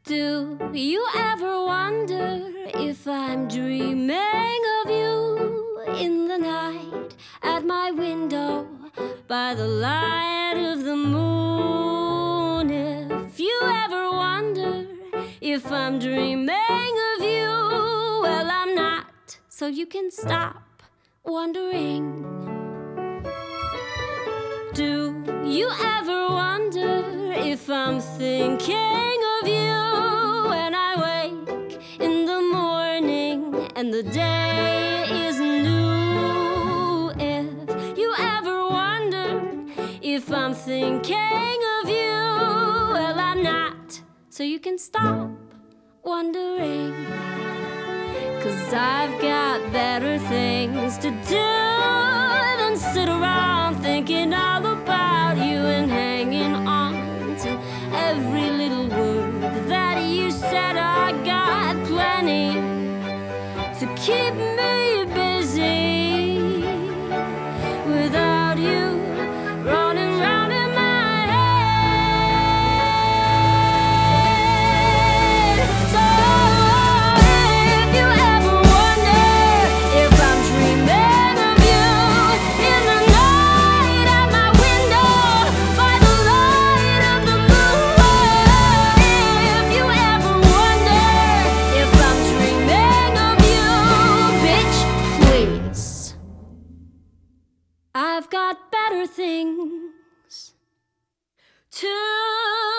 Do you ever wonder if I'm dreaming of you in the night at my window by the light of the moon? If you ever wonder if I'm dreaming of you, well, I'm not, so you can stop wondering. Do you ever wonder if I'm thinking of you when I wake in the morning and the day is new? If you ever wonder if I'm thinking of you, well, I'm not, so you can stop wondering. 'Cause I've got better things to do than sit around thinking all about you and hanging on to every little word that you said. I got plenty to keep me busy without you running round in my head. So if you ever wonder if I'm dreaming of you in the night at my window by the light of the moon, if you ever wonder if I'm dreaming of you, bitch, please, I've got better things to